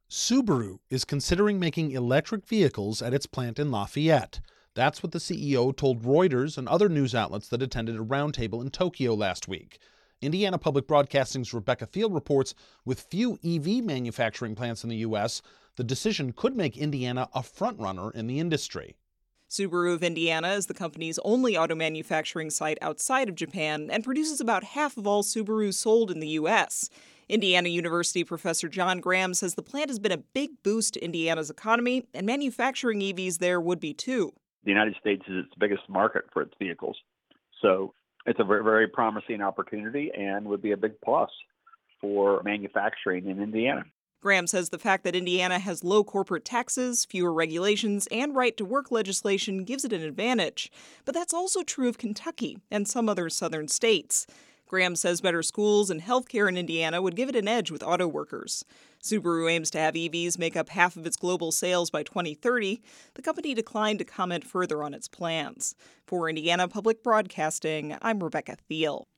Subaru is considering making electric vehicles at its plant in Lafayette. That's what the CEO told Reuters and other news outlets that attended a roundtable in Tokyo last week. Indiana Public Broadcasting's Rebecca Thiel reports with few EV manufacturing plants in the U.S., the decision could make Indiana a frontrunner in the industry. Subaru of Indiana is the company's only auto manufacturing site outside of Japan and produces about half of all Subarus sold in the U.S. Indiana University professor John Graham says the plant has been a big boost to Indiana's economy, and manufacturing EVs there would be too. The United States is its biggest market for its vehicles. So it's a very, very promising opportunity and would be a big plus for manufacturing in Indiana. Graham says the fact that Indiana has low corporate taxes, fewer regulations, and right-to-work legislation gives it an advantage. But that's also true of Kentucky and some other southern states. Graham says better schools and healthcare in Indiana would give it an edge with auto workers. Subaru aims to have EVs make up half of its global sales by 2030. The company declined to comment further on its plans. For Indiana Public Broadcasting, I'm Rebecca Thiel.